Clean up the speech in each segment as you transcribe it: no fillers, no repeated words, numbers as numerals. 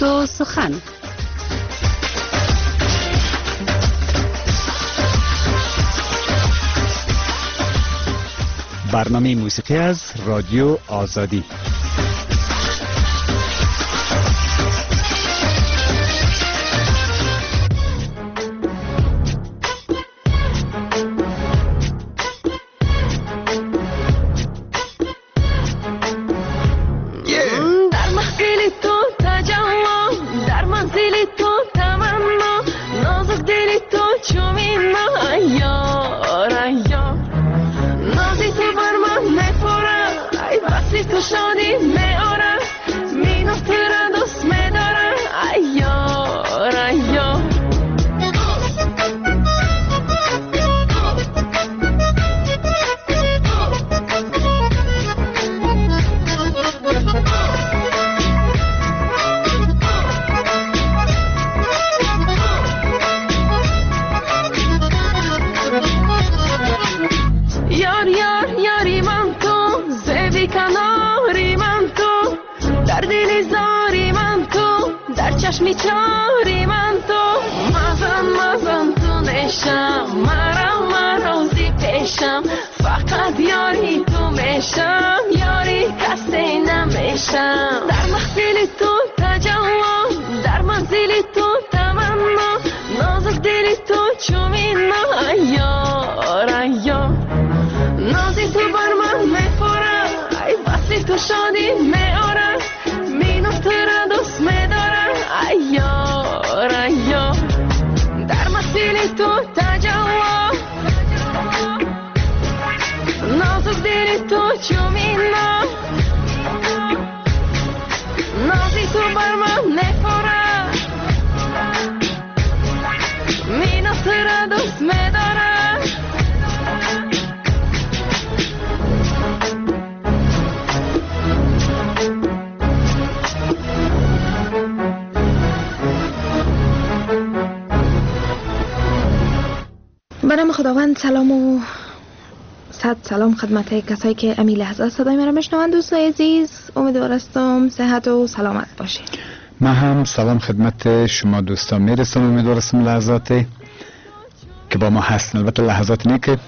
و سخن. برنامه موسیقی از رادیو آزادی. برام خداوند سلام و صد سلام خدمت کسایی که امی لحظه صدای مرا میشنوند. دوستای عزیز، امیدوارم صحت و سلامت باشید. من هم سلام خدمت شما دوستان میرسم. امیدوارم لحظاتی که با ما هستن، البته لحظات نه که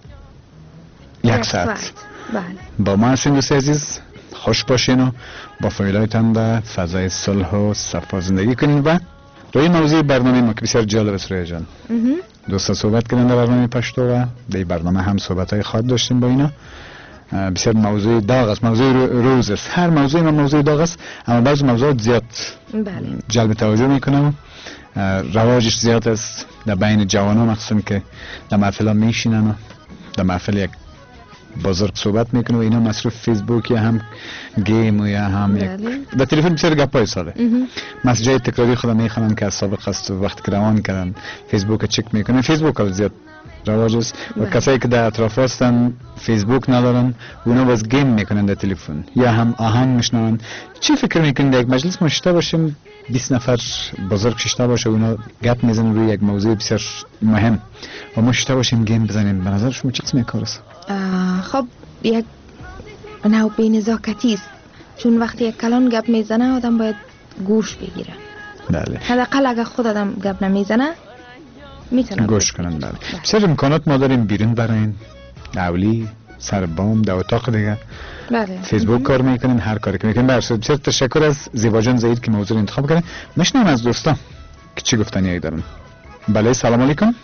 یک ساعت بله. با ما هستین دوستای عزیز. خوش باشین و با فامیلایتان در فضای صلح و صفا زندگی کنین. و روی موضوع برنامه ما که بسیار جالب است رویا جان، دوستا صحبت کردن در برنامه پشتو و در برنامه هم صحبت‌های خاص داشتیم با اینا. بسیار موضوع داغ است، موضوع روز است. هر موضوعی موضوع داغ است، اما بعضی موضوعات زیاد جلب توجه میکنه. رواجش زیاد است در بین جوانان، مخصوصا که در محفل میشینن و در محفل یک بزرگ صحبت میکنه و اینا مصروف فیسبوک یا هم گیم و یا هم در تلفن بسیار گپای ساله. مسیجای تکراری خودم میخوانم که از سابق است و وقت که روان کردن فیسبوک چک میکنه. فیسبوک زیاد رواج است و کسایی که در اطراف هستن فیسبوک ندارن اونا باز گیم میکنن در تلفن یا هم آهنگ میشنون. چی فکر میکنید یک مجلس مشته باشیم 20 نفر بزرگ ششته باشه اونا گپ میزنن روی یک موضوع بسیار مهم و ما ششته باشیم گیم بزنیم؟ به نظر شما چی میکاره است؟ خب یک نوع بی‌نزاکتی است، چون وقتی یک کلان گپ میزنه آدم باید گوش بگیره. بله. حداقل اگه خود آدم گپ نمیزنه میتونه گوش کنن. بله. بسیار امکانات ما داریم بیرون برین اولی سر بام در اتاق دیگه. بله. فیسبوک کار میکنین، هر کاری که میکنین. بسیار تشکر از زیبا جان زید که موضوع انتخاب کردن. میشنم از دوستان که چی گفتنی دارن. بله سلام علیکم.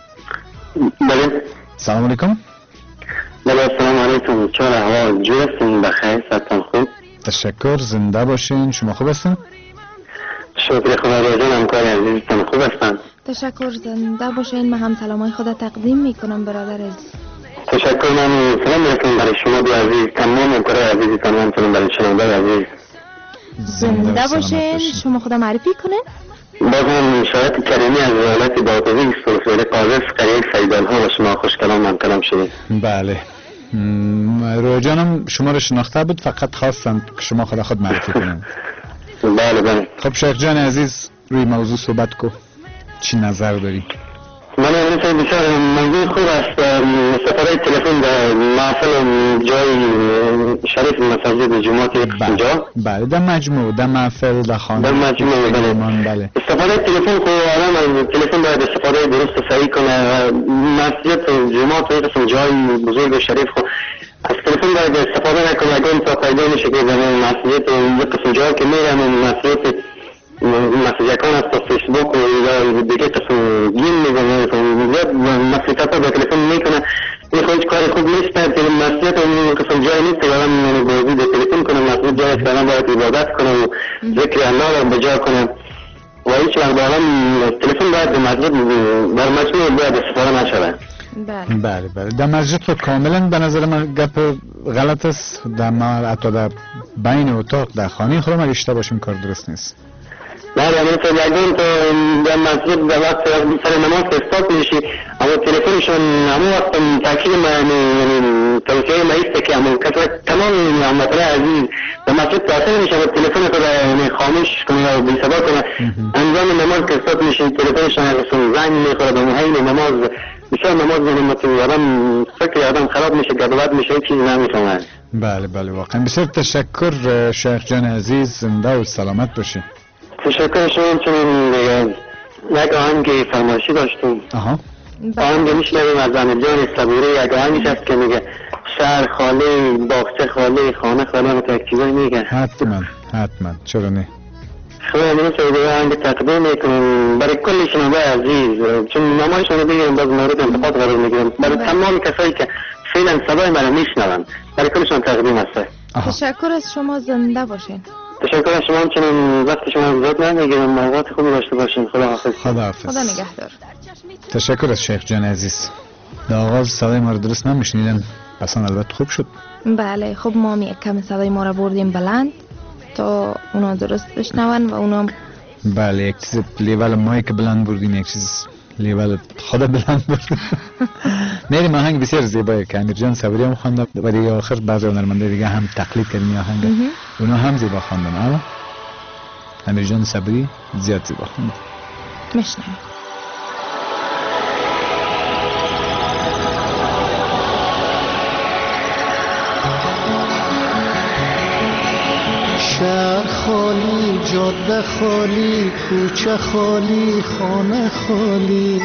بله سلام علیکم. بله سلام علیکم. چون احوال جو هستین؟ بخیر، صحتتون خوب؟ تشکر، زنده باشین. شما خوب هستین؟ شکر خدا. جان همکار عزیزتون خوب هستن؟ تشکر، زنده باشین. من هم سلامای خدا تقدیم میکنم برادر عزیز. تشکر. من سلام میکنم برای شما دو عزیز، تمام همکار عزیزتان. من سلام برای شنونده عزیز. زنده باشین. شما خدا معرفی کنه. بازم شاید کریمی از ولایت بادغیس سلسله قاضی قریه سیدان ها و شما خوش کلام هم کلام شدید. بله. روی جانم شما رو شناخته بود، فقط خواستم که شما خود معرفی کنیم. بله بله. خب شیخ جان عزیز روی موضوع صحبت کو، چی نظر داری؟ من مثل بسیار موضوع خوب است استفاده تلفن در محفل جای شریف مساجد جمعات اینجا. بله در مجموع در محفل در خانه در مجموع بله. استفاده تلفن خوب آدم از تلفن باید استفاده درست و صحیح کنه. مسجد و جمعات و قسم جای بزرگ و شریف خود از تلفن باید استفاده نکنه. اگر تا پیدا میشه که در مسجد و قسم جای که میرم مسجد مسیجکان است تا فیسبوک و دیگه قسم گیم میزنه زیاد مسیجت ها با تلفن میکنه. این خودش کار خوب نیست که مسیجت و قسم جای نیست که آدم بازی به تلفن کنه. مسیجت جای است که آدم باید عبادت کنه و ذکر الله را بجا کنه و هیچ وقت آدم تلفن باید به مسجد در مجموع باید استفاده نشده. بله در مسجد خود کاملا به نظر من گپ غلط است. در ما حتی در بین اتاق در خانه خود ما اشتباه باشیم کار درست نیست. بله مثل یکون تو در مسجد در وقت سر نماز که استاک میشی اما تلفنشون همون وقت تاکید توصیه مایسته که همون کسا تمام مطلع عزیز در مسجد تاثیر میشه و تلفن تو خاموش کنه یا بی سبا کنه. انجام نماز که استاک میشی تلفنشون ازشون زنگ میخوره به محیل نماز بسیار نماز بزنمت آدم فکر آدم خراب میشه گدوات میشه چیزی نمیفهمه. بله واقعا بسیار تشکر شیخ جان عزیز. زنده و سلامت باشی. تشکر شما. چون یک آهنگ فرمایشی داشتیم آهنگ میشنویم از امیرجان صبوری. یک آهنگش هست که میگه شهر خالی باغچه خالی خانه خالی و یک چیزایی میگه. حتما چرا نه. خب من سوی آهنگ تقدیم میکنم برای کل شنونده عزیز چون نمایشون رو بگیرم باز مورد انتقاد قرار میگیرم برای تمام کسایی که فعلا صدای من میشنون برای کلشون تقدیم هست. تشکر از شما. زنده باشین. تشکر از شما. همچنین وقت شما زیاد نمیگیرم. وقت خوبی داشته باشین. خدا نگهدار. تشکر از شیخ جان عزیز. در آغاز صدای ما رو درست نمیشنیدن اصلا البته خوب شد. بله خب ما یک کم صدای ما رو بردیم بلند تا اونا درست بشنون و اونا بله یک چیز لیول مایی که بلند بردیم یک چیز لیول خود بلند بردیم. میریم آهنگ بسیار زیبایی که امیرجان صبوری هم خواندن و دیگه آخر بعضی هنرمنده دیگه هم تقلید کردن آهنگ اونا هم زیبا خواندن. اما امیرجان صبوری زیاد زیبا خواندن. میشنویم. شهر خالی جاده خالی کوچه خالی خانه خالی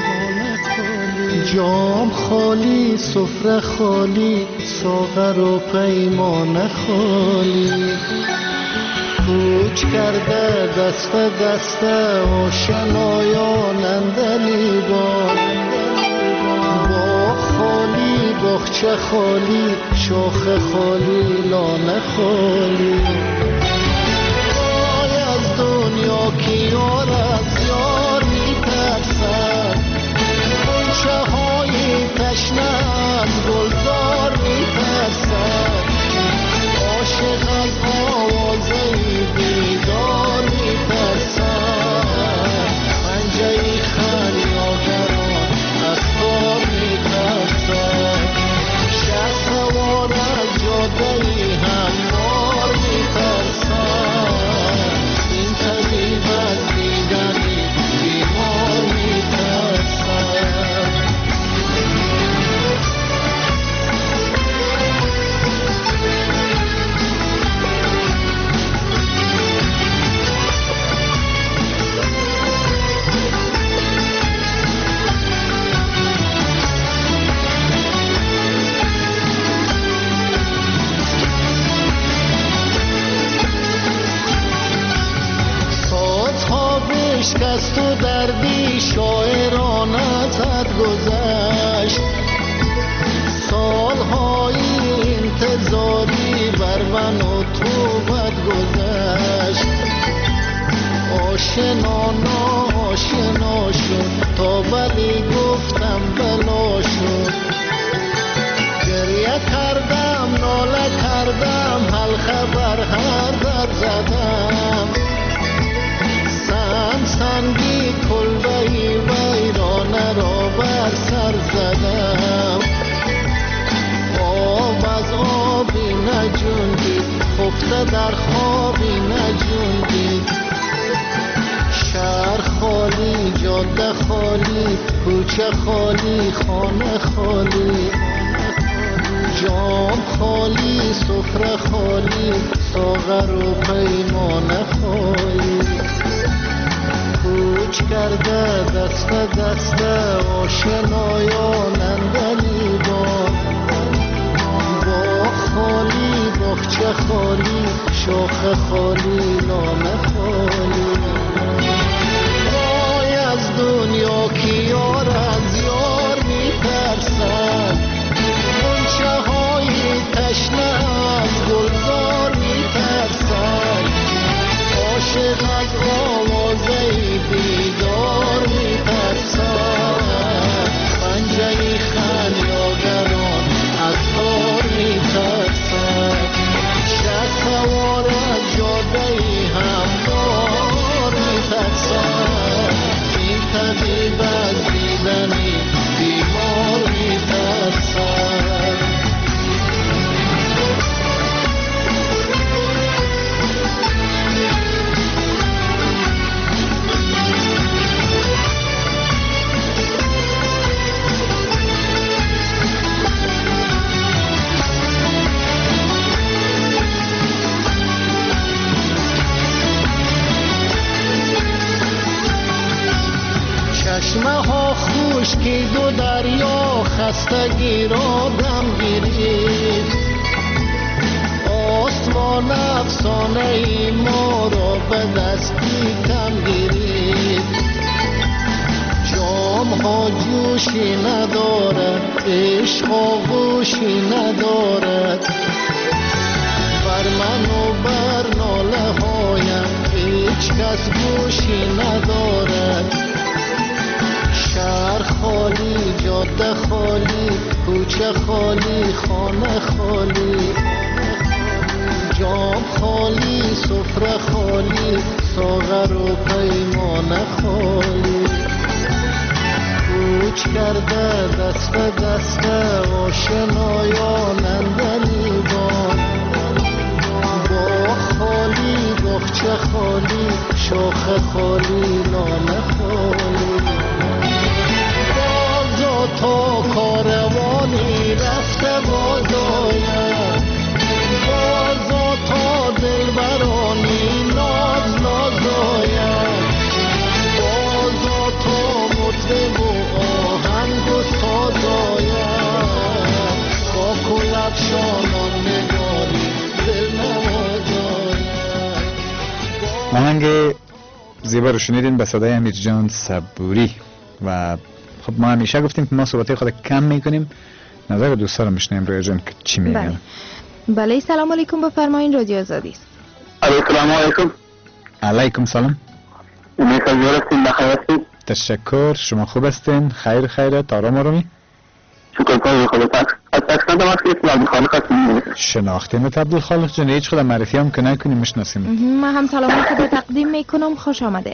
جام خالی سفره خالی ساغر و پیمانه خالی کوچ کرده دست دسته آشنایان اندلی با خالی باغچه خالی شاخ خالی لانه خالی دنیا که یار از یار میترسد گلچه های تشنه از گلزار میترسد عاشق از آوازه بیدار میترسد پنجه خریادران از کار میترسد شهر سوار از جاده هموار میترسد شکست و دردی شاعرانه زد گذشت سالهای انتظاری بر من و تو بد گذشت آشنا ناآشنا شد تا ولی گفتم بلا شد گریه کردم ناله کردم حل خبر هر در زدم سنگی کلبهی ویرانه را بر سر زدم آب از آبی نجوندید خفته در خوابی نجوندید شهر خالی جاده خالی کوچه کوچه خالی خانه خالی جام خالی سفره خالی ساغر و پیمانه خالی کوچ کرده دست دست آشنایان اندلی با خالی باغچه خالی شاخه خالی لانه خالی وای از دنیا که یار از یار میترسد غنچه های تشنه از گلزار میترسد عاشق از آوازه بیدار میترسد پنجه خمیازگران از کار میترسد شهر سوار از جاده هموار میترسد این طبیب از دیدنی بیمار میترسد چشمه ها خشکی دو دریا خستگی را دم گیرید آسمان افسانه ای ما را به دستی کم گیرید جام ها جوشی ندارد عشق آغوشی ندارد بر من و بر ناله هایم هیچ کس گوشی ندارد شهر خالی جاده خالی کوچه خالی خانه خالی جام خالی سفره خالی ساغر و پیمانه خالی کوچ کرده دست به دست آشنایان اندلیبان باغ خالی باغچه خالی شاخه خالی لانه خالی تا کاروانی رفته بازاید بازا تا دلبرانی ناز نازاید بازا تا مطرب و آهنگ و سازاید با کلفشانان نگاری دل نوازاید. آهنگ زیبا رو شنیدین به صدای امیرجان صبوری. و خب ما همیشه گفتیم که ما صحبت خود کم میکنیم، نظر دوستا رو میشنیم روی جان که چی میگن. بله سلام علیکم، بفرمایین رادیو آزادی است. السلام علیکم. علیکم سلام. میخوام هستین بخیر هستید؟ تشکر، شما خوب هستین؟ خیرت، آرام آرامی؟ شکر کنم خودتان. از تشکر هستید عبدالخالق هستیم. شناختینت عبدالخالق جان؟ هیچ خود معرفی هم که نکنیم میشناسیم. من هم سلام خود تقدیم میکنم، خوش آمده.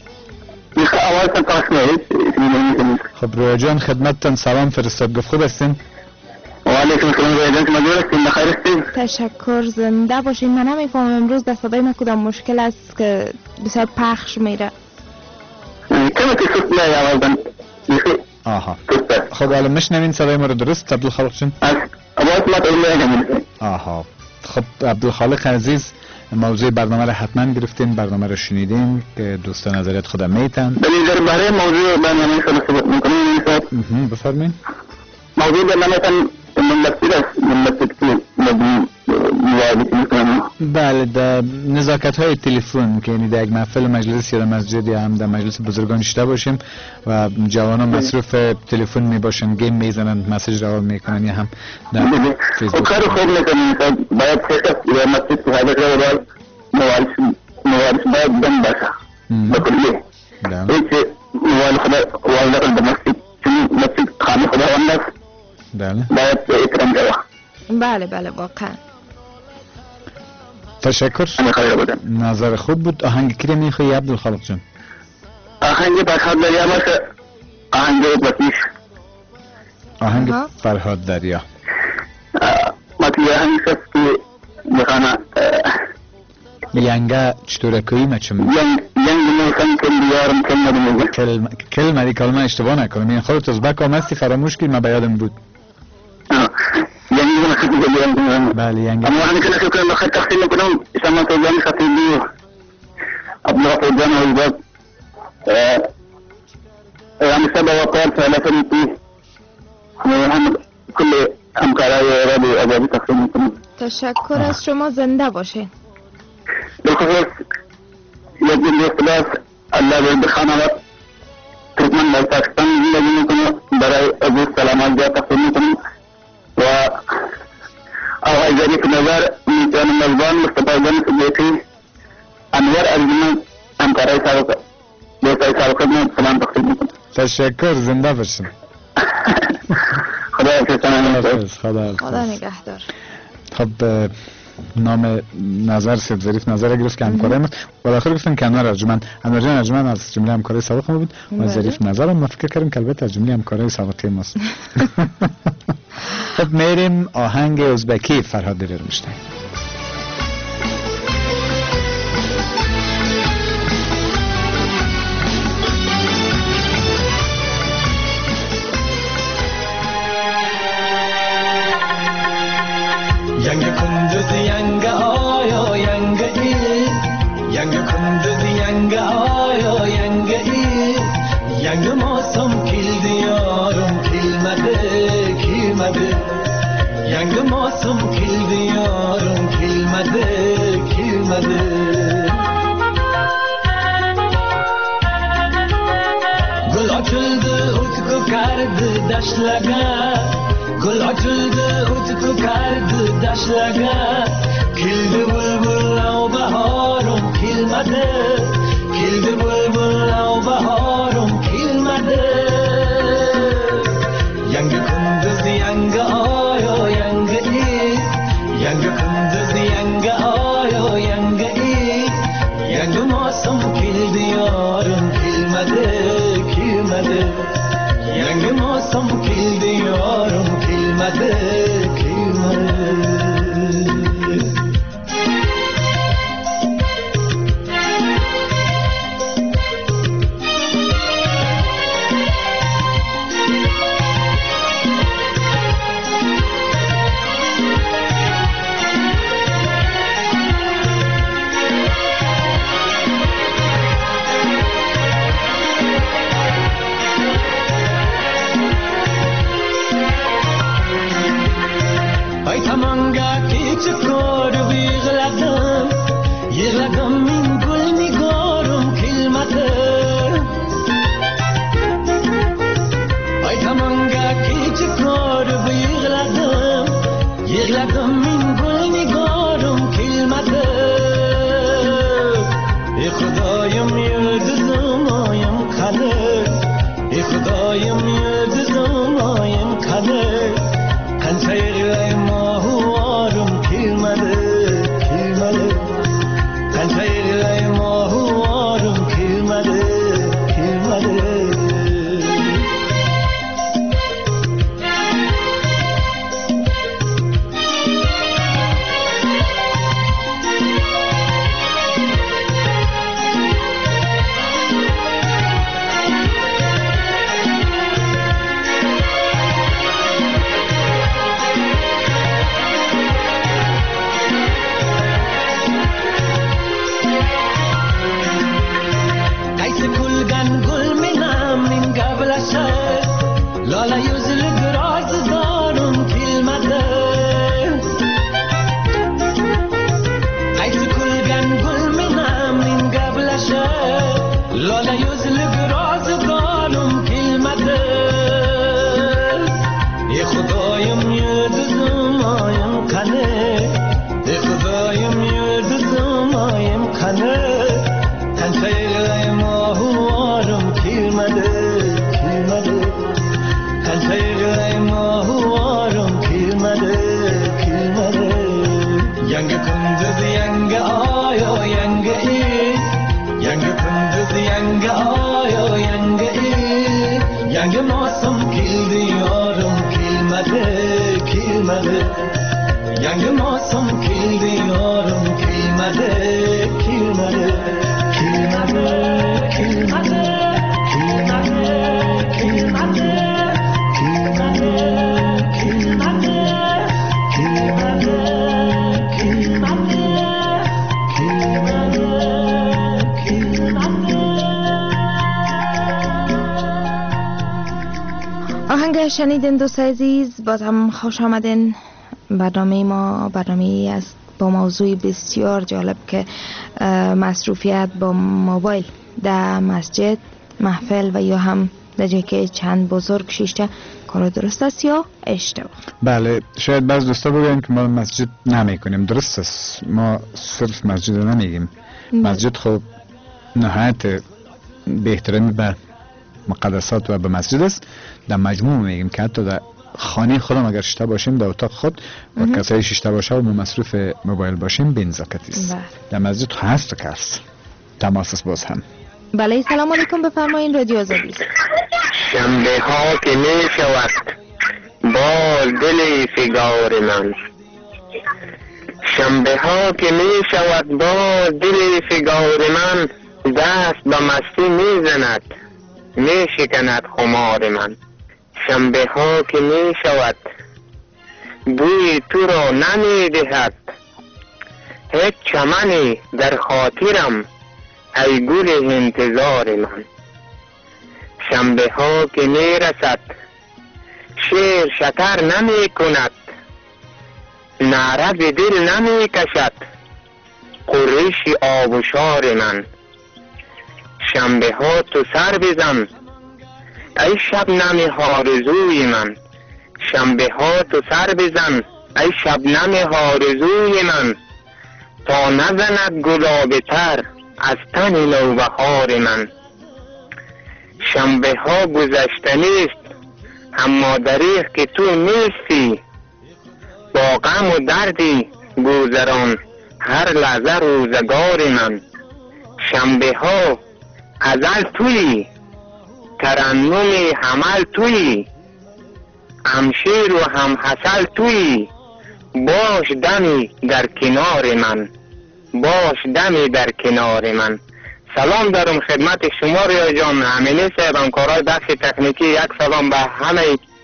خب رویا جان خدمتتان سلام فرستاد، گفت خوب هستین؟ و علیکم السلام رویا جان، مجبور هستین بخیر هستین؟ تشکر، زنده باشین. من نمیفهمم امروز در صدای من کدام مشکل است که بسیار پخش میره. کمی که سوت میای آوازن. آها خب حالا میشنوین صدای ما رو درست عبدالخالق جان؟ از آواز ما داریم. آها خب عبدالخالق عزیز، موضوع برنامه را حتما گرفتین، برنامه را شنیدین که دوستان نظریات خودم میتن. در برای موضوع برنامه صحبت میکنیم. بفرمایید. موضوع برنامه ملتی است، ملتی که بله، در نزاکت های تلفن که یعنی در یک محفل مجلس یا مسجد یا هم در مجلس بزرگان شده باشیم و جوانان مصروف تلفن می باشن، گیم میزنن، مسیج روان میکنن یا هم در فیسبوک. کار خوب میکنیم، باید فکر یا مسجد که حاضر کرده موارش باید دم باشه بکلیه. هیچ موال خدا والدقل به مسجد، چون مسجد خانه خدا وند است، باید اکرام جواه. بله واقعا. تشکر، نظر خوب بود. آهنگ کی رو میخوایی عبدالخالق جان؟ آهنگ فرهاد دریا باشه. آهنگ فرهاد دریا. مطلب آهنگ است که بخانه ینگه چطوره کوی مچم؟ ینگ میخوام که بیارم کلمه کلمه کلمه اشتباه نکنم. این خودت از بک آمستی فراموش کردی، من به یادم بود. یعنی من خیلی بیارم. بله یعنی اما همین که نکنم بخاطر تقسیم کنم اسم تو جان خطیبی عبدالغفور جان حضرت همسه با وقال ثلاثة هم كل همکارای را به آزادی تقسیم میکنم. تشکر از شما، زنده باشه. بالخصوص یک دوست داشت الله به خانواده ترکمن در پاکستان زندگی میکنه، برای عزیز سلامت جا تقسیم میکنم و آقای ظریف نظر میتوان مزبان مصطفی جان صدیقی انور ارجمند همکارای سابق دوستای سابق خدمت سلام تقسیم میکنم. تشکر، زنده باشین. خدا نگهدار. خب نام نظر سید ظریف نظر گرفت که همکارای ما بالاخره گفتن که انور ارجمند از جمله همکارای سابق ما بود و ظریف نظر ما فکر کردیم که البته از جمله همکارای سابقه ماست. خب میریم آهنگ ازبکی فرهاد دلیر میشته. Yangi kunduz yangi oyo yangi il, yangi kunduz yangi oyo yangi il, yangi mavsum keldi yorim kelmadi kelmadi, yangi mavsum keldi yorim kelmadi kelmadi. Gul ochildi o't ko'kardi dashtlarga, gul ochildi o't ko'kardi dashtlarga, keldi bulbul bahorim kelmadi, keldi bulbul bahorim kelmadi. Yangi kunduz yangi oyo yangi il, yangi kunduz yangi oyo yangi il, yangi mavsum keldi yorim kelmadi kelmadi, yangi mavsum keldi yorim kelmadi kelmadi. Aytamanga keçip ko'rib yig'ladim men gul nigorim kelmadi. Aytamanga keçip ko'rib yig'ladim men gul nigorim kelmadi. Ey Xudoyim yulduzim oyim qani, ey Xudoyim yulduzim oyim qani, qancha yig'layman orim kelmadi kelmadi, qancha yig'layman orim kelmadi kelmadi. Lola yuzli rozidorim kelmadi, qaysi kulgan gul menam men gaplashib. Lola yuzli rozidorim kelmadi. Ey Xudoyim yulduzim oyim qani, ey Xudoyim yulduzim oyim qani, qancha yig'layman orim kelmadi kelmadi, qancha yig'layman orim kelmadi kelmadi. Yangi kunduz yangi oyo yangi il, yangi kunduz yangi oyo yangi il, yangi mavsum keldi yorim kelmadi kelmadi, yangi mavsum keldi yorim kelmadi kelmadi kelmadi. که شنیدین دوست عزیز، باز هم خوش آمدین. برنامه ما برنامه است با موضوع بسیار جالب که مصروفیت با موبایل در مسجد، محفل و یا هم در جایی که چند بزرگ شیشته کار درست است یا اشتباه. بله، شاید بعض دوستا بگن که ما مسجد نمی کنیم. درست است، ما صرف مسجد رو نمیگیم. مسجد خب نهایت به احترامی به مقدسات و به مسجد است. در مجموع میگیم که حتی در خانه خودم اگر شیشته باشیم در اتاق خود و کسایی شیشته باشه و ما مصروف موبایل باشیم بینزاکتی است. در مسجد هست که هست تماس است. باز هم بله، سلام علیکم، بفرمایین رادیو آزادی. شنبه ها که می شود باز دل فگار من، شنبه ها که می شود باز دل فگار من، دست به مستی می زند می شکند خمار من. شنبه ها که می شود بوی تو را نمی دهد، هیچ چمنی در خاطرم ای گل انتظار من. شنبه ها که می رسد شیر شکر نمی کند، نعره به دل نمی کشد قریش آبشار من. شنبه ها تو سر بزن ای شبنم آرزوی من، شنبه ها تو سر بزن ای شبنم آرزوی من، تا نزند گلاب تر از تن نوبهار من. شنبه ها گذشته نیست اما دریغ که تو نیستی، با غم و دردی گذران هر لحظه روزگار من. شنبه ها ازل تویی، ترنم حمل تویی، همشیر و هم حسل تویی، باش دمی در کنار من، باش دمی در کنار من. سلام دارم خدمت شما ریا جان، امینی صاحب، همکارای بخش تکنیکی. یک سلام به همه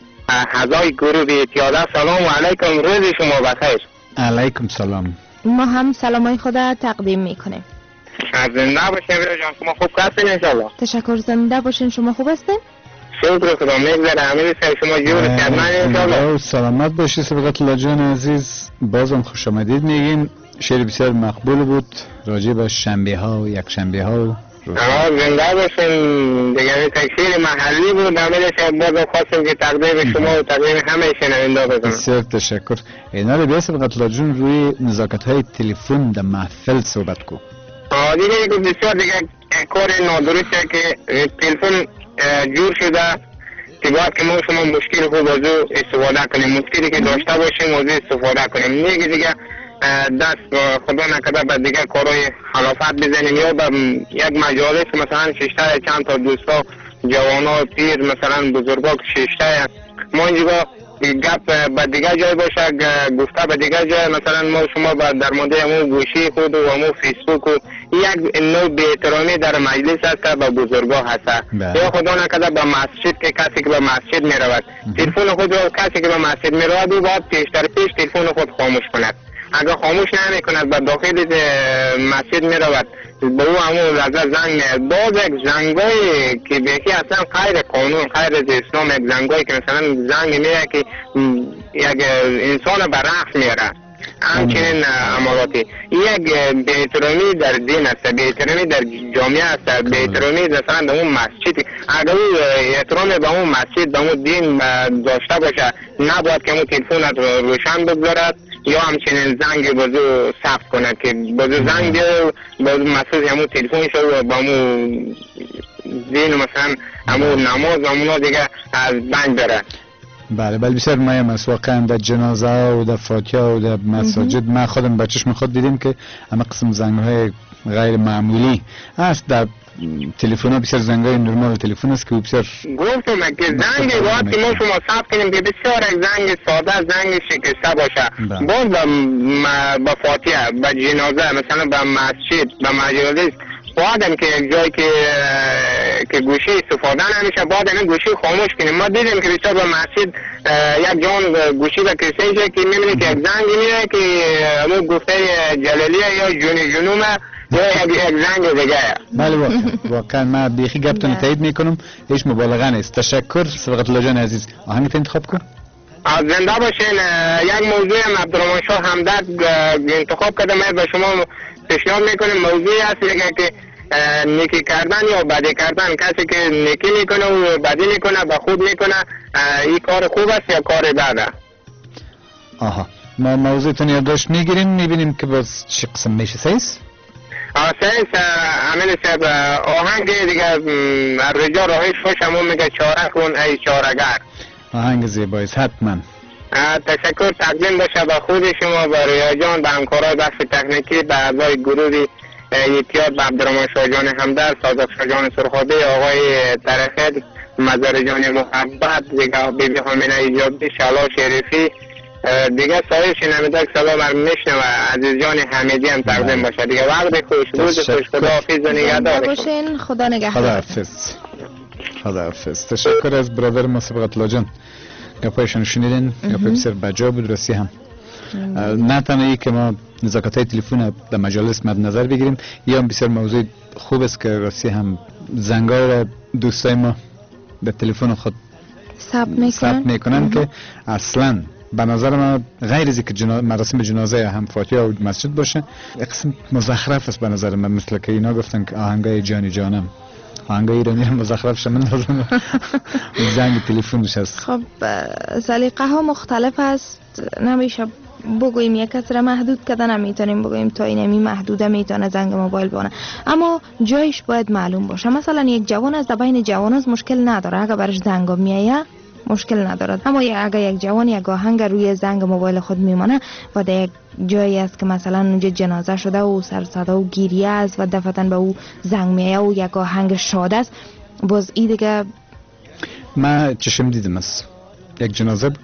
اعضای گروه اتحاد. سلام علیکم، روز شما بخیر. علیکم سلام. ما هم سلامای خود تقدیم میکنیم. زنده باشین ریا جان، شما خوب هستین انشالله؟ تشکر، زنده باشین. شما خوب هستین؟ شکر خدا، میگذره امینی صاحب، شما جور خدمت انشالله. سلامت باشی سبقت الله جان عزیز. بازم خوش آمدید میگیم. شعر بسیار مقبول بود راجع به شنبه ها و یک شنبه ها و زنده باشین. دیگه تکشیر محلی بود. امیر صاحب بازم خواستم که تقدیم شما و تقدیم همه شنونده بزنم. بسیار تشکر. اینا رو بیاسم قتل جون روی نزاکت های تلفن در محفل صحبت کو. دیگه بسیار دیگه کار نادرسته که تلفن جور شده که باید که ما شما مشکل خوب از او استفاده کنیم، مشکلی که داشته باشیم از او استفاده کنیم. دیگه دست خدا نکرده به دیگه کارهای خلافت بزنیم یا به یک مجالس مثلا ششته چند تا دوستا جوانا پیر مثلا بزرگا که ششته ما اینجا گپ به دیگه جای باشه، گفته به دیگه جای، مثلا ما شما در مورد همون گوشی خود و همون فیسبوک و یک نوع بی‌احترامی در مجلس هست که به بزرگا هست. یا خدا نکرده به مسجد که کسی که به مسجد می رود تلفن خود رو کسی که به مسجد می رود و باید پیشتر پیش تلفن خود خاموش کند. اگر خاموش نمی کند به داخل مسجد می رود به او همون لحظه زنگ می باز یک زنگایی که بیکی اصلا غیر قانون غیر از اسلام، یک زنگایی که مثلا زنگ میره که یک انسان به رقص میره، همچنین عملاتی. یک بی‌احترامی در دین است، بی‌احترامی در جامعه است، بی‌احترامی مثلا در اون مسجد. اگر او احترام به اون مسجد به اون دین داشته باشه نباید که اون تلفن روشن بگذارد یا همچنین زنگ بازو ثبت کنه که بازو زنگ ده بازو مسئول همون تلفون شد و با همون دین مثلا همون نماز و همونا دیگه از بند داره. بله بسیار مهم است واقعا. در جنازه و در فاتحه و در مساجد ما خودم با چشم خود دیدیم که همه قسم زنگ‌های غیر معمولی است. در تلفن ها بسیار زنگ‌های نرمال تلفن است که بسیار گفتم که زنگ باید که ما شما ثبت کنیم که بسیار یک زنگ ساده، زنگ شکسته باشه. باز با فاتحه، با جنازه، مثلا با مسجد، با مجالس بعدم که یک جایی که گوشی استفاده نمیشه بعد این گوشی خاموش کنیم. ما دیدیم که بسیار به مسجد یک جان گوشی به کسی که میبینی که یک زنگ میره که همون گفته جلالیه یا جنومه یا یک زنگ دیگه. بله واقعا من بیخی گپتون تایید میکنم، هیچ مبالغه نیست. تشکر صبغت الله جان عزیز. آهنگت انتخاب کن. زنده باشین. یک موضوع عبدالرحمن شاه همدرد انتخاب کردم، من به شما پیشنهاد میکنم. موضوعی هست که نیکی کردن یا بدی کردن. کسی که نیکی میکنه و بدی میکنه به خود میکنه، این کار خوب است یا کار بده؟ آها، ما موضوعتون یادداشت میگیریم، میبینیم که باز چی قسم میشه. سیس امین صاحب آهنگ دیگه رجا راهش خوش همون میگه چاره کن ای چاره‌گر. آهنگ زیباییست حتما. تشکر تقدیم باشه به خود شما، به ریا جان، به همکارای بخش تکنیکی، به اعضای گروه اتحاد، به عبدالرحمن شاه جان همدرد، صادق شاه جان سرخابی، آقای ترخید، مزار جان محبت، دیگه بیبی حامینه ایجابی، شلا شریفی، دیگه سایر شنونده که سلام میشنوه عزیز جان حمیدی هم تقدیم باشه. دیگه وقت خوش، روز خوش، خداحافظ و نگهدار باشین. خدا نگهدار. خداحافظ. تشکر از برادر ما صبغت الله جان. گپایشون شنیدین، گپای بسیار بجا بود. راستی هم نه تنها ای که ما نزاکت‌های تلفن در مجالس مد نظر بگیریم، یا هم بسیار موضوع خوب است که راستی هم زنگار را دوستای ما به تلفن خود ثبت میکنن که اصلا به نظر ما غیر از که مراسم جنازه هم فاتحه و مسجد باشه، یک قسم مزخرف است به نظر من. مثل که اینا گفتن که آهنگای جانی جانم، آهنگای ایرانی مزخرف شدن لازم زنگ تلفنش است. خب سلیقه ها مختلف است، نمیشه بگوییم یک کس را محدود کردن، نمیتونیم بگوییم تا اینمی محدوده میتونه زنگ موبایل بانه، اما جایش باید معلوم باشه. مثلا یک جوان از بین جوان است مشکل نداره، اگر برش زنگ میایه مشکل ندارد، اما اگر یک جوان یک آهنگ روی زنگ موبایل خود میمانه و در یک جایی است که مثلا اونجا جنازه شده و سر صدا و گریه است و دفعتاً به او زنگ میایه و یک آهنگ شاد است، باز این دیگه ما چشم دیدم از یک جنازه بود،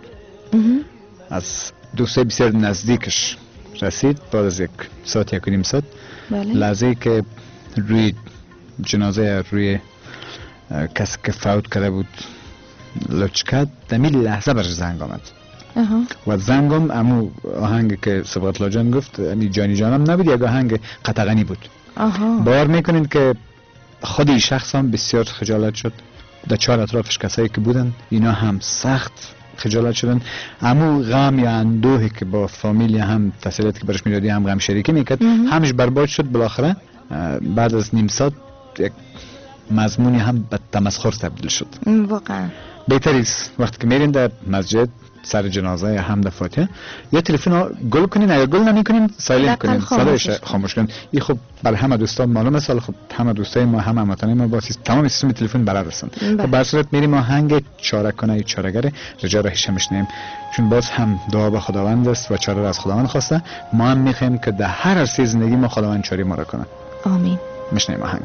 از دوستای بسیار نزدیکش رسید بعد از یک ساعت یک و نیم ساعت. لحظه‌ای که روی جنازه روی کسی که فوت کرده بود لچ کرد، دمی لحظه برش زنگ آمد. و زنگم امو آهنگ که صبغت الله جان گفت امی جانی جانم نبود، یک آهنگ قطغنی بود. باور میکنین که خود این شخص هم بسیار خجالت شد، در چهار اطرافش کسایی که بودن اینا هم سخت خجالت شدن. امو غم یا اندوهی که با فامیلی هم تسلیت که برش میدادی هم غم شریکی میکرد، همش برباد شد. بالاخره بعد از نیم ساعت یک مضمونی هم به تمسخر تبدیل شد. واقعا بهتریست وقتی که میرین در مسجد سر جنازه حمد فاتحه یا تلفن گل کنین، اگر گل نمیکنین سایلنت کنین، صدایش خاموش کنین. این خب برای همه دوستان معلومه است، خب همه دوستای ما هم هموطنای ما با تمام سیستم تلفن برابر هستند. خب بر صورت میریم آهنگ چاره کنه چاره‌گر رجا راهش میشنیم، چون باز هم دعا به خداوند است و چاره را از خداوند خواسته. ما هم میخوایم که در هر عرصه زندگی ما خداوند چاره ما را کنه. آمین. میشنیم آهنگ.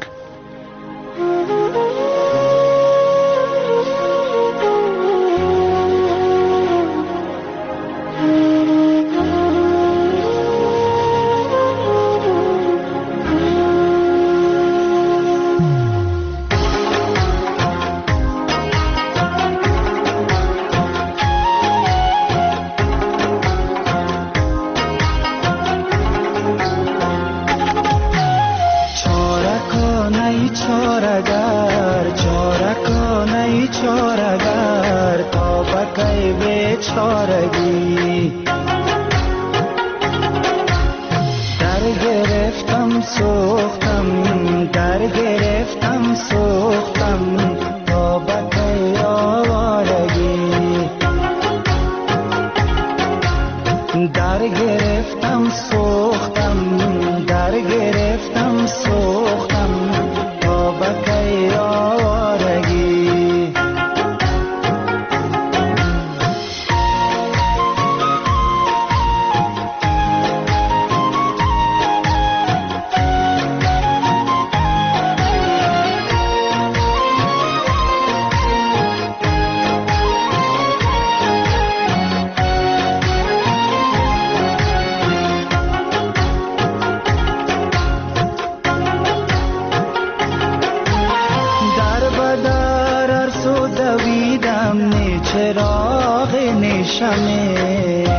روشنه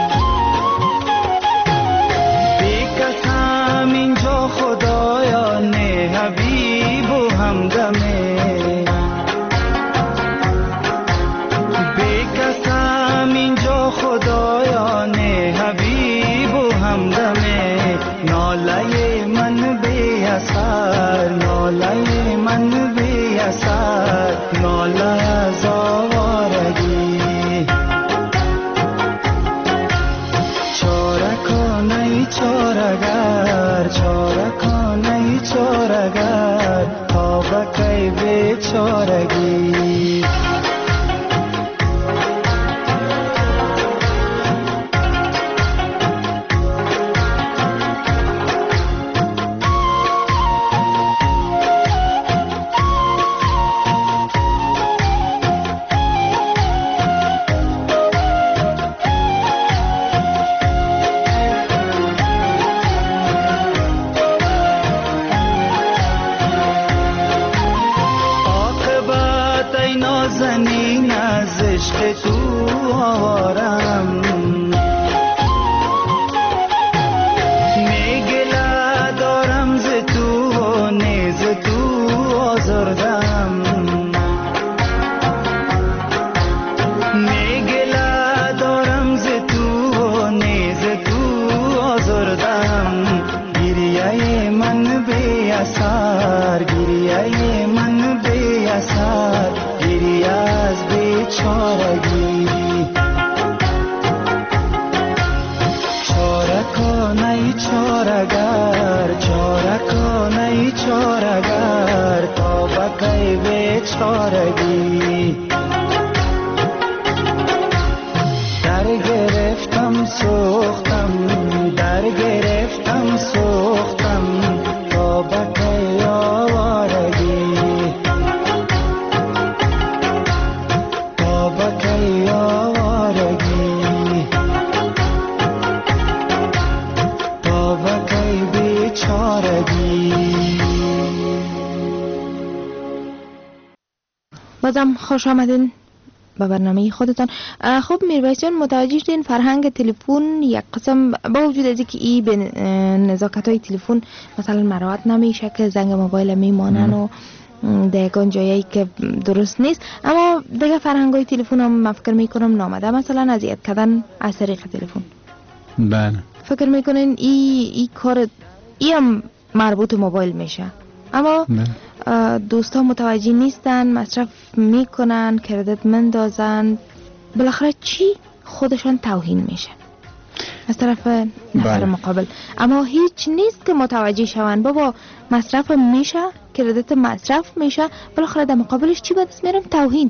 بیکسم اینجا خدایانه حبیب و همدمه بیکسم اینجا خدایانه حبیب و همدمه ناله من بی اثر ناله من بی اثر ناله از آوارگی چارکانه چارگر چارکانه چارگر تا بکی بیچارگی نازنین از عشق تو آوارم میگله دارم ز تو و نیز تو آزردم میگله دارم ز تو و نیز تو آزردم گریه من بی اثر گریه من بی اثر گریه از بیچارگی چارکانه چارگر چارکانه چارگر تا بکی بیچارگی در گرفتم سوختم در گرفتم سوختم تا بکی آوارگی بکی آوارگی تا بکی بیچارگی. بازم خوش آمدین به برنامه خودتان. خب میربایس جان، متوجه شدین فرهنگ تلفن یک قسم با وجود از اینکه ای به نزاکت های تلفن مثلا مراعات نمیشه که زنگ موبایل میمانن و دیگه جایی که درست نیست، اما دیگه فرهنگ های تلفن هم من فکر میکنم نامده، مثلا اذیت کردن از طریق تلفن. بله فکر میکنین ای کار ای هم مربوط موبایل میشه، اما دوستا متوجه نیستن، مصرف میکنن، کردت مندازن، بالاخره چی خودشان توهین میشه از طرف نفر مقابل، اما هیچ نیست که متوجه شون بابا مصرف میشه، کردت مصرف میشه، بالاخره در مقابلش چی به دست میارم؟ توهین.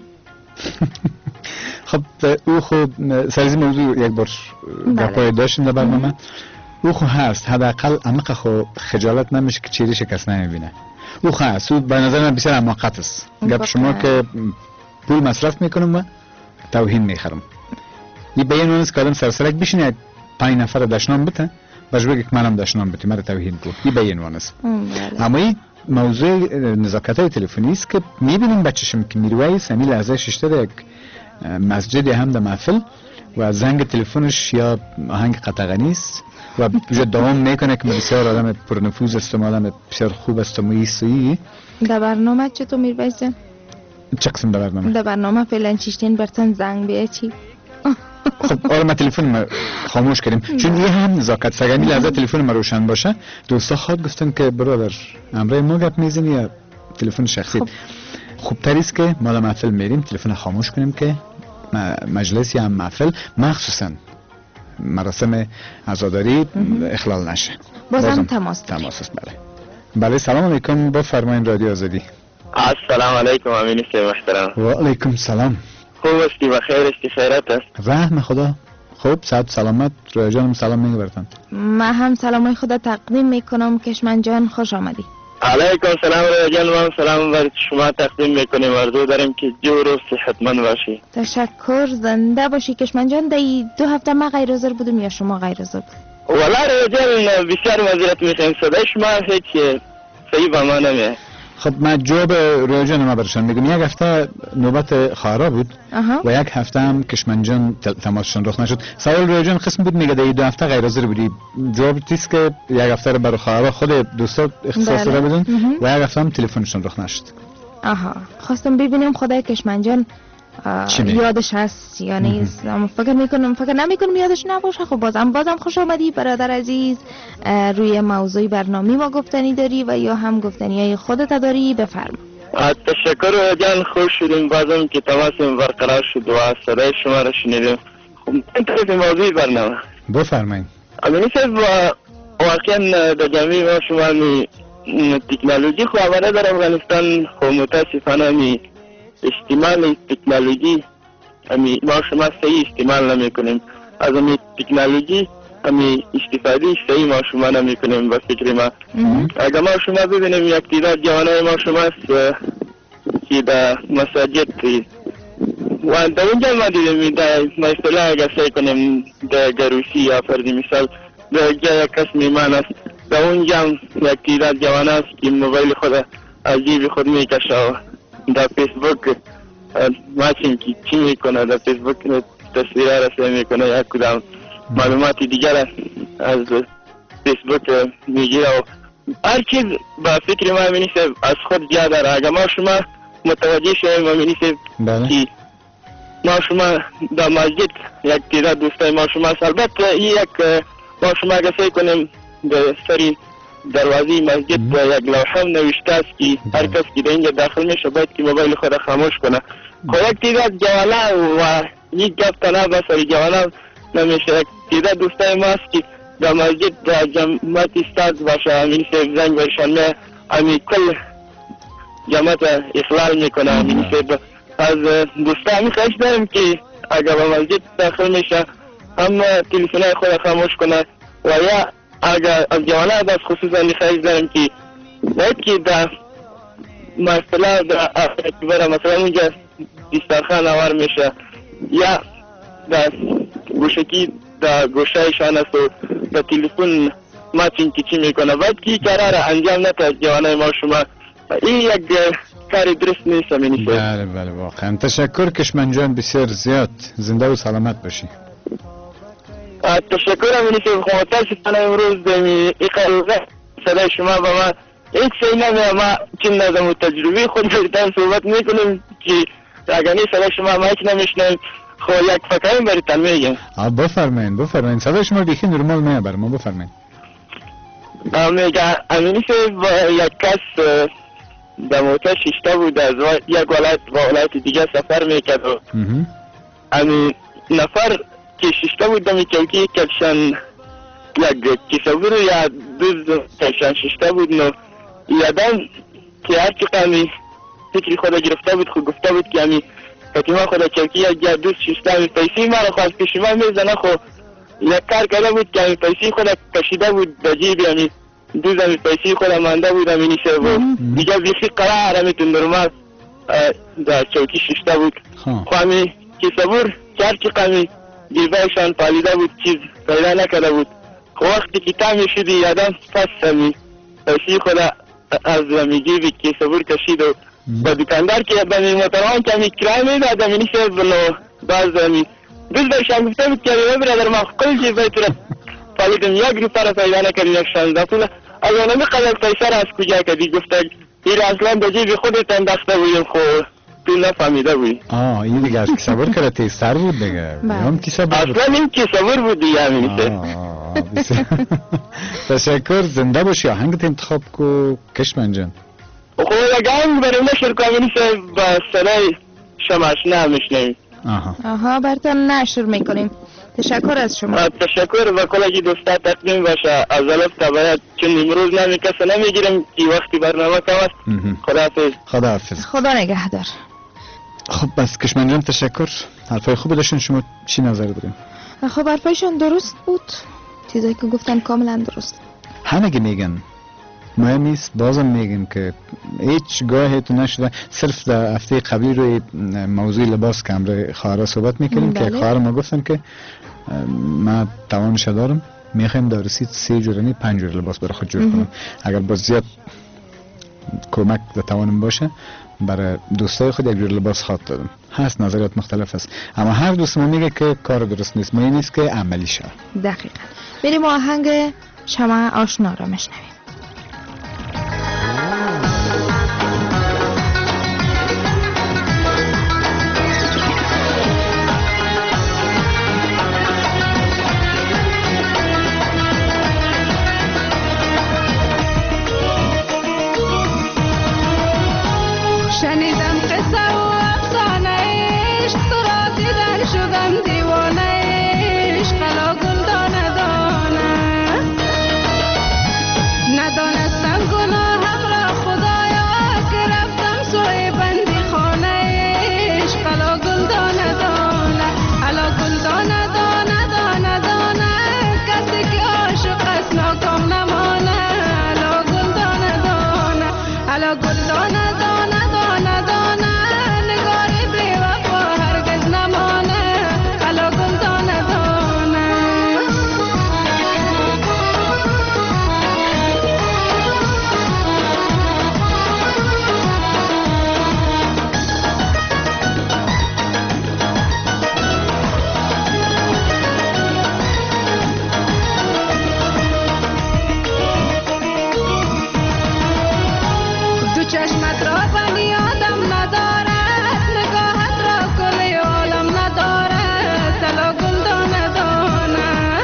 خب او خب سریزی موضوع یک بار گپای داشتیم در برنامه، او خو هست، حداقل عمق خو خجالت نمیشه که چیری شکست نمیبینه، او خو هست، او به نظر من بسیار عماقت است. گپ شما که پول مصرف میکنم و توهین میخرم، این بیان اونست که آدم سرسرک بشینه 5 نفر دشنام بته باش بگه که منم دشنام بتی مرا توهین کو، این بیان اونست. اما این موضوع نزاکت های تلفنی است که میبینیم بچشم که میروی سمی لحظه ششته در یک مسجد هم در محفل و زنگ تلفنش یا آهنگ قطغنی است و جو دوام میکنه که بسیار آدم پرنفوذ است و آدم بسیار خوب است و ایستایی. در برنامه چطور میربایس جان؟ چه قسم در برنامه؟ در برنامه فعلا چیشتین برتن زنگ بیه چی؟ خب آره ما تلفن ما خاموش کردیم چون یه هم نزاکت سگمی لحظه تلفن ما روشن باشه. دوستا خود گفتن که برادر امرای ما گپ میزنی یا تلفن شخصی؟ خوب تریست که ما در محفل میریم تلفن خاموش کنیم که مجلس یا محفل مخصوصا مراسم عزاداری اخلال نشه. بازم تماس است. بله سلام علیکم، با فرمایین رادیو آزادی. السلام علیکم امین سی محترم. و علیکم سلام. خوب استی و خیر استی؟ خیرت است؟ رحم خدا. خوب صحت سلامت. رویا جانم سلام میگه برتن. من هم سلامای خدا تقدیم میکنم. کشمن جان خوش آمدی. علیکم سلام رویا جان، من سلام بر شما تقدیم میکنیم. آرزو داریم که جور و صحتمند باشی. تشکر، زنده باشی کشمن جان. دی 2 هفته ما غیر حاضر بودم یا شما غیر حاضر بود؟ والله رویا جان بسیار معذرت میخوایم، صدای شما هیچ صحیح به ما نمیاد. خب من جواب رویا جان ما برشان میگم. یک هفته نوبت خواهرها بود و یک هفته هم کشمنجان تماسشان رخ نشد. سوال رویا جان قسم بود میگه این 2 هفته غیر حاضر بودی. جواب تیست که یک هفته رو برای خواهرها خود دوستا اختصاص داده بودن و یک هفته هم تلفنشون رخ نشد. خواستم ببینم خدای کشمنجان یادش هست یا نیست. فکر نمیکنم یادش نباشه. خب بازم خوش آمدی برادر عزیز. روی موضوع برنامه ما گفتنی داری و یا هم گفتنی های خودت داری؟ بفرما. تشکر جان، خوش شدیم بازم که تماسم برقرار شد و صدای شما را شنیدیم. خب این طرف موضوع برنامه بفرمایید. امینی صاحب واقعا در جامعه ما شما تکنولوژی خو آمده در افغانستان خو متاسفانه استعمال تکنولوژی ما شما صحیح استعمال نمی کنیم. از این تکنولوژی استفاده صحیح ما شما نمی کنیم. با فکر ما اگر ما شما ببینیم یک تعداد جوانای ما شما که در مساجد و در اونجا ما دیدیم در مثلا اگر سعی کنیم در گروسی یا فردی مثال در جای کس میمان است در اونجا یک تعداد جوان است که موبایل خود از جیب خود میکشه و در فیسبوک ماشین که چی میکنه در فیسبوک تصویره رسه میکنه یا کدام معلومات دیگر از فیسبوک میگیره و هر چیز با فکر ما امینیسه از خود جا داره. اگر ما شما متوجه شویم امینیسه که ما شما در مسجد یک تعداد دوستای ما شما البته یک ما شما اگر سعی کنیم در سری دروازه مسجد یک لوحه نوشته است که هر کس که در اینجا داخل میشه باید که موبایل خود خاموش کنه. خب یک تعداد جوانا و یک گفت تنها به سری جوانا نمیشه. یک تعداد دوستای ما است که در مسجد در جماعت استاد باشه امینی صاحب زنگ برشان می امی کل جماعت اخلال میکنه. امینی صاحب از دوستا همی خواهش داریم که اگر به مسجد داخل میشه هم تلفنهای خود خاموش کنه و یا اگر از جوانه از خصوصا خواهش داریم که باید که در مثلا در مثلا اونجا دسترخوان آور میشه یا در گوشکی در گوشهایشان است و در تلفن ماتین که چی میکنه باید که قرار انجام نده جوانه ما شما. این یک کاری درست نیست امینی صاحب. بله واقعا تشکر کشمنجان، بسیار زیاد زنده و سلامت باشی. تشکر امینی صاحب. خب متاسفانه امروز این قلقه صدای شما با ما هیچ شئی نمیه. ما چون نظم تجربی خود بریتان صحبت میکنیم که اگر نیست صدای شما ما هیچ نمیشنیم. خب یک فکرین بریتان میگیم. بفرمایین صدای شما بیخی نرمال میه بر ما. بفرمایین. میگه امینی صاحب یک کس در موتر شیشته بود از یک ولایت و ولایت دیگه سفر میکرد و امین نفر که شیشته بود دمی چوکی کلشن یک کسابور یا دوز کلشن شیشته بود نو یادم که هر چقدر فکری خود گرفته بود خود گفته بود که امی فتیما خود چوکی یک دوز شیشته امی پیسی ما رو خواست پیشی ما میزنه خود یک کار کرده بود که امی پیسی خود کشیده بود در جیب امی دوز امی پیسی خود مانده بود امی نیشه بود دیگه بیخی قرار امیتون نرمال در چوکی شیشته بود. خو امی کسابور که هر چقدر جیبایشان پالیده بود چیز پیدا نکرده بود. خب وقتی که تامی شدی یادم پس همی پیسی خود از همی جیبی که صبور کشید و با دکاندار که به موتروان که همی کرای میداد همی نیشه بلو باز همی دوز بایشان گفته بود که همی برادر ما کل جیبای تو را پالیدم یک روپا را پیدا نکردی یک 16 پوله از اونمی قدر پیسه را از کجا کردی گفته این اصلا به جیبی خودت انداخته بودیم. خب تو نفهمیده بودی. این دیگه از کسابور کرده تیستر بود دیگه. اصلا این کسابور بود دیگه همینیسه. تشکر زنده باشی. آهنگت انتخاب کو کشمنجان. خب یک آهنگ بریم نشر که همینیسه با صدای شماش نمیشنیم. برتان نشر میکنیم. تشکر از شما. تشکر و کلاگی دوستا تقدیم باشه از الف تا باید چون امروز نمی کسی نمیگیرم که وقتی برنامه کم است. خداحافظ. خدا نگهدار. خب بس کشمنجان تشکر. حرفای خوب داشتن. شما چی نظر دارین؟ خب حرفایشون درست بود. چیزایی که گفتن کاملا درست. همه میگن مهم نیست. بازم میگم که هیچ گاهی تو نشده. صرف در هفته قبلی روی موضوع لباس که امروز خواهرها صحبت میکنیم که خواهر ما گفتن که ما توانش دارم میخوایم در رسید 3 جور 5 جور لباس برای خود جور کنم. اگر باز زیاد کمک بتوانم باشه برای دوستای خود یک جور لباس خواد دادم. هست نظریات مختلف است، اما هر دوست ما میگه که کار درست نیست، مهم نیست که عملی شه. دقیقاً. بریم آهنگ شمع آشنا را میشنویم. شنیدم قصه و افسانه عشق، تو را دیدن شدم دیوانه عشق. الا گل دانه دانه ندانستم گناهم را خدایا، که رفتم سوی بندی خانه عشق. الا گل دانه دانه، الا گل دانه دانه دانه دانه، کسی که عاشق است ناکام نمانه. الا گل دانه دانه، الا گل دانه دانه دانه دانه، نگاری بی وفا هرگز نمانه. الا گل دانه دانه. دو چشمت را بنی آدم ندارد، نگاهت را کل عالم ندارد. الا گل دانه دانه،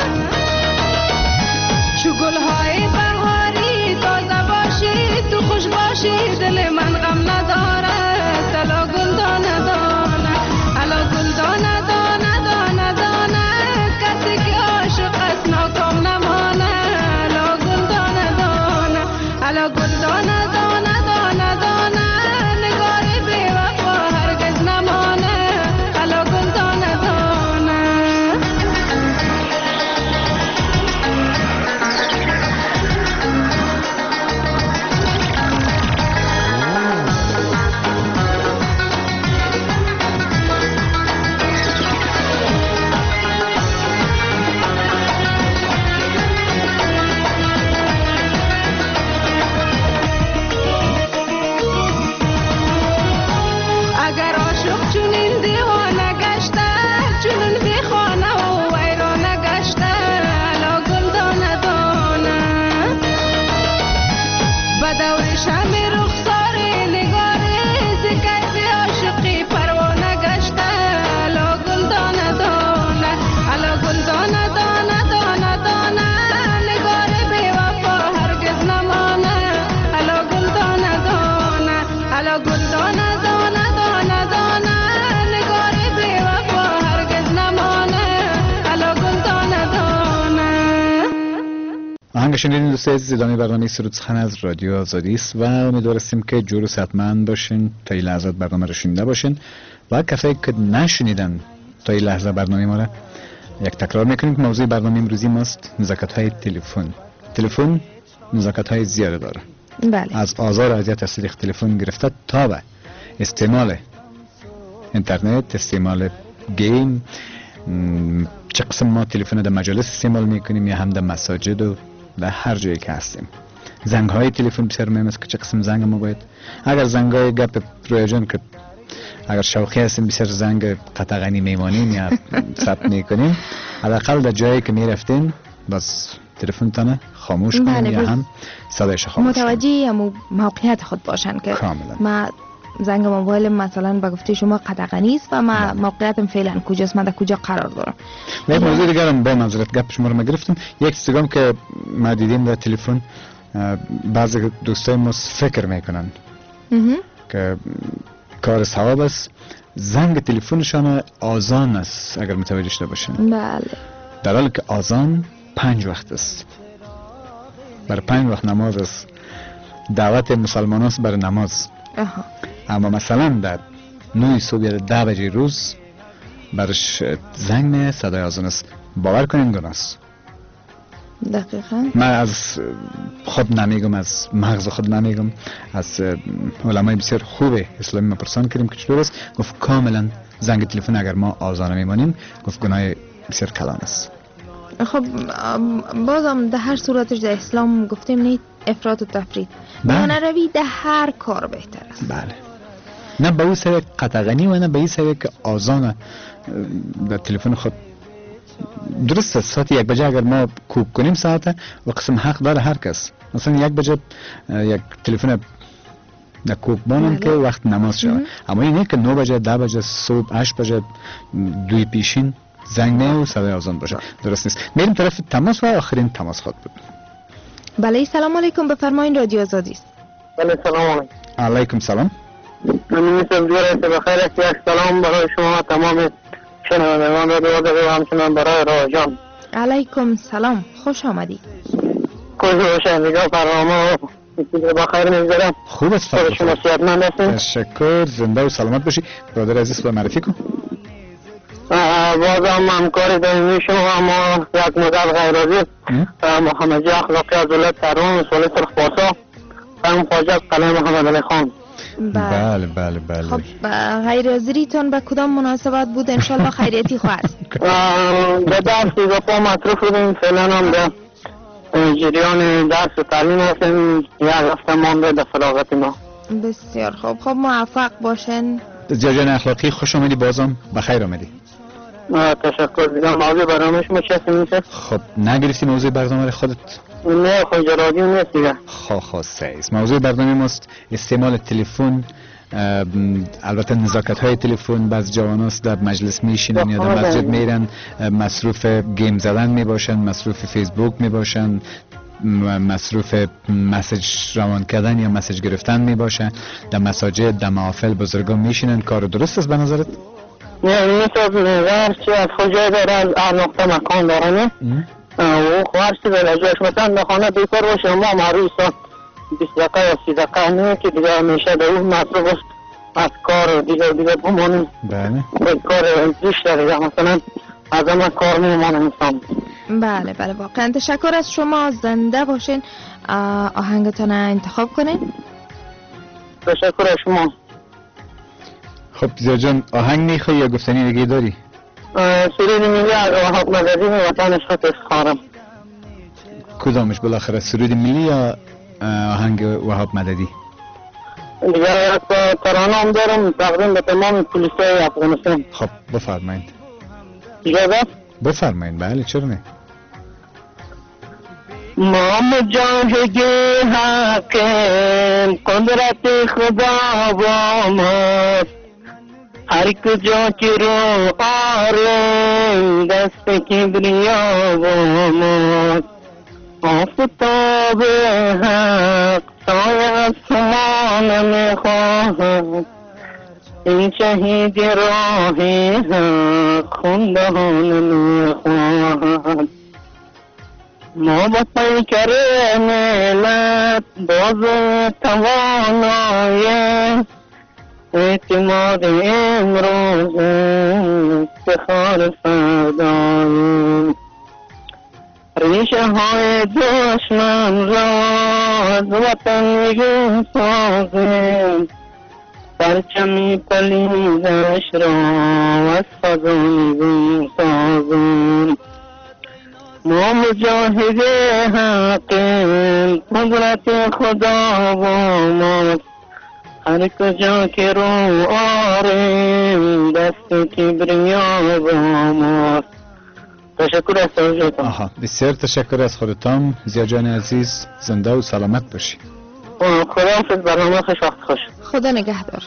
چو گلهای بهاری تازه باشی، تو خوش باشی، دل من غم ندارد. الا گل دانه دانه، الا گل دانه دانه دانه دانه، کسی که عاشق است ناکام نمانه. الا گل دانه دانه، الا گل دانه دانه دانه دانه، نگاری بی وفا هرگز نمانه. الا گل دانه دانه. اگر عاشق چونین دیوانه گشته، چونین بی خانه و ویرانه گشته. الا گل دانه دانه، به دور شمع رخسار نگاری، ز کیف عاشقی پروانه گشته. الا گل دانه دانه، الا گل دانه دانه دانه دانه، نگاری بی وفا هرگز نمانه. الا گل دانه دانه، الا گل دانه دانه دانه دانه، نگاری بی وفا هرگز نمانه. الا گل دانه دانه. آهنگ شنیدین دوستای عزیز، ادامه برنامه سرود سخن از رادیو آزادی است و امیدوارستیم که جور و صحتمند باشین، تا این لحظات برنامه رو شنیده باشین و کسایی که نشنیدن تا این لحظه برنامه ما را یک تکرار میکنیم که موضوع برنامه امروزی ماست نزاکت های تلفن. تلفن نزاکت های زیاده داره، بله. از آزار و اذیت از طریق تلفن گرفته تا به استعمال اینترنت، استعمال گیم، چه قسم ما تلفن در مجالس استعمال میکنیم یا هم در مساجد و در هر جایی که هستیم. زنگ های تلفن بسیار مهم است که چه قسم زنگ ما باید، اگر زنگ های گپ رویجان که اگر شوخی هستیم بسیار زنگ قطعانی میمانیم یا ثبت میکنیم، حداقل در جایی که میرفتین بس تلفن تانه خاموش کنیم. بله، یا هم صدایش خاموش کنیم، متوجه هم موقعیت خود باشن که کاملا. ما زنگ موبایل مثلا به گفته شما قدغنی است و ما موقعیتم فعلا کجاست، من در کجا قرار دارم. یک موضوع دیگر هم با معذرت گپ شما رو ما گرفتم. یک چیزی که ما دیدیم در تلفن، بعضی دوستای ما فکر میکنن که کار ثواب است، زنگ تلفنشان آذان است اگر متوجه شده باشین. بله. در حالی که آذان 5 وقت است، برای 5 وقت نماز است، دعوت مسلمان است برای نماز. اما مثلا در 9 صبح یا 10 بجه روز برش زنگ میه، صدای آذان است. باور کنین گناه است. دقیقاً. من از خود نمیگم، از مغز خود نمیگم، از علمای بسیار خوب اسلامی ما پرسان کردیم که چطور است. گفت کاملا زنگ تلفن اگر ما آذان میمانیم، گفت گناه بسیار کلان است. خب بازم در هر صورتش در اسلام گفتیم نه افراط و تفرید. بله. میانه روی در هر کار بهتر است. بله. نه به اون سوی قطغنی و نه به این سوی که آزانه در تلفن خود. درسته ساعت 1 بجه اگر ما کوک کنیم ساعت و قسم حق داره هر کس. مثلا 1 بجه یک تلفن در کوک بانم که وقت نماز شود. اما اینه که 9 بجه 10 بجه صبح 8 بجه دوی پیشین زنگ نه و صدای آزان باشه. درست نیست. میریم طرف تماس و آخرین تماس خود بود. بله سلام علیکم، بفرمایید رادیو آزادی است. بله سلام علیکم سلام. من بخیر است. یک سلام برای شما و تمام شنوندگان رادیو آزادی و همچنین برای راجان. علیکم سلام، خوش آمدید. خوش باشید دیگه برنامه بخیر میگذارم. خوب است فردا شما صحتمند هستید؟ تشکر، زنده و سلامت باشی. برادر عزیز با معرفی کن. بازم همکاری داریم شما ما یک مدل غیرازی محمدی اخلاقی از ولایت تهران سوال سرخپاسا هم خواجه قلعه محمد علی خان. بله بله بله. خب غیر حاضریتون به کدام مناسبت بود؟ انشالله خیریتی خواهد. به درس اضافه مصروف بودیم، فعلا هم به جریان درس و تعلیم هستیم. یک هفته مانده در فراغت ما. بسیار خوب. خب موفق باشین. جان اخلاقی خوش آمدی، بازم بخیر آمدی. تشکر. دیگه موضوع برنامه شما چه میشه؟ خب نگرفتی موضوع برنامه خودت؟ نه خود رادیو نیست دیگه. سعیز موضوع برنامه ماست استعمال تلفن. البته نزاکت های تلفن. بعض جواناست در مجلس میشینن یا در مسجد میرن مصروف گیم زدن میباشن، مصروف فیسبوک میباشن، مصروف مسیج روان کردن یا مسیج گرفتن میباشن. در مساجد در محافل بزرگان میشینن. کار درست است به نظرت؟ نه میتونم هرچی از خجای داره از هر نقطه مکان داره نه و هرچی داره جاش مثلا در خانه بیکار باشه ما معروی ساعت 20 دقیقه یا 30 دقیقه نه که دیگه همیشه در اون مصروف است از کار دیگه بمانیم. بله کار بیشتر دیگه مثلا از همه کار میمانه انسان. بله بله واقعا تشکر از شما. زنده باشین. آهنگتان انتخاب کنین. تشکر از شما. خب زیاد جان آهنگ میخوای یا گفتنی دیگه داری؟ سرود ملی از وهاب مددی وطن عشقت افتخارم. کدامش بالاخره سرود ملی یا آهنگ وهاب مددی؟ دیگه یک ترانه هم دارم تقدیم به تمام پلیسای افغانستان. خب بفرمایید. اجازه؟ بفرمایید. بله چرا نه. ما مجاهد حاکم قدرت خدا با ماست، هر کجا که رو آرم دست کبریا با ماست. آفتاب حق سایه آسمان میخواهد، این شهید راه حق خندان میخواهد. ما با پیکر ملت باز توانای اعتماد امروز افتخار فردای. ریشه های دشمن را از وطن نگه سازیم، پرچمی پلیدش را از فضا نگه سازیم. ما مجاهد حقیم قدرت خدا با ماست، هر کجا که رو آریم دست کبریا با ماست. تشکر از توجهتان. بسیار تشکر از خودتان زیاد جان عزیز. زنده و سلامت باشی. خداحافظ. برنامه خوش وقت خوش. خدا نگهدار.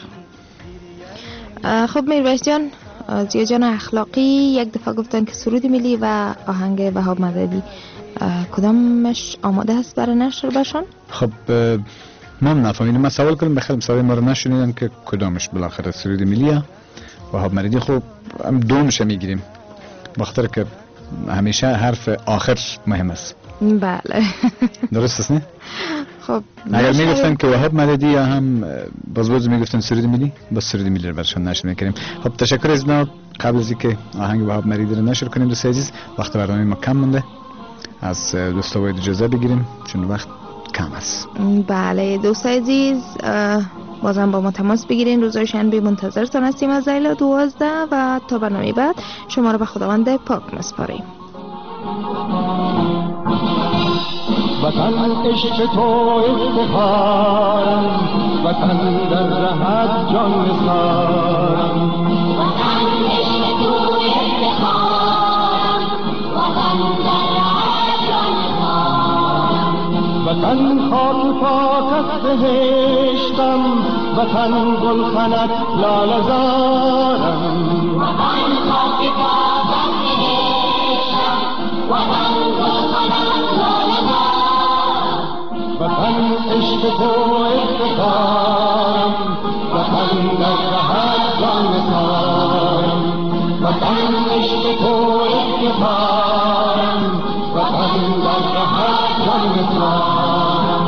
خب میرویس جان، زیاد جان اخلاقی یک دفعه گفتن که سرود ملی و آهنگ وهاب مددی کدامش آماده هست برای نشر بشن؟ خب ما نفهمیدیم. ما سوال کنیم بخیر سوال ما رو نشنیدن که کدامش بالاخره سرود ملی وهاب مددی. خب هم دومش میگیریم بخاطر که همیشه حرف آخر مهم است. بله درست است نه؟ خب اگر میگفتن که وهاب مددی یا هم باز میگفتن سرود ملی، بس سرود ملی رو برشان نشر میکنیم. خب تشکر از جناب. قبل از اینکه آهنگ وهاب مددی رو نشر کنیم دوست عزیز، وقت برنامه ما کم مونده، از دوستا باید اجازه بگیریم چون وقت کم است. بله دوست عزیز، بازم با ما تماس بگیرین. روزهای شنبه منتظرتان هستیم از لیلا 12 و تا برنامه بعد شما رو به خداوند پاک میسپاریم. وطن عشق تو افتخارم، وطن در رهت جان نثارم. وطن عشق تو افتخارم، وطن در رهت جان نثارم. وطن خاک پاک از بهشتم، وطن گلخنت لاله زارم. وطن خاک پاک از بهشتم، وطن گلخنت لاله زارم. وطن عشق تو افتخارم، وطن در رهت جان نثارم. وطن عشق تو افتخارم، وطن در رهت جان نثارم.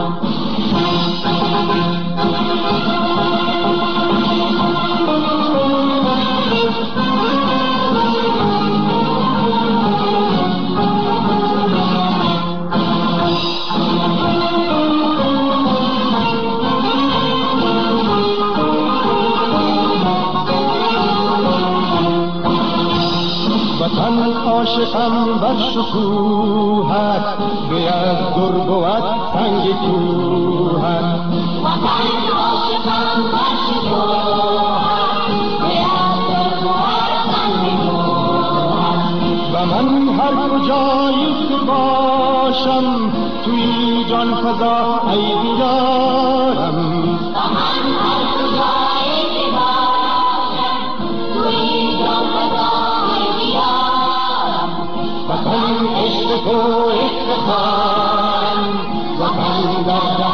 وطن عاشقم بر شکوهت، به از در بود سنگ کوهت. وطن عاشقم بر شکوهت، به از در بود سنگ کوهت. و من هر کجایی که باشم، توی جان فضا ای دیارم. و من هر کجایی که باشم، توی جان فضا ای دیارم. وطن عشق تو افتخارم، وطن در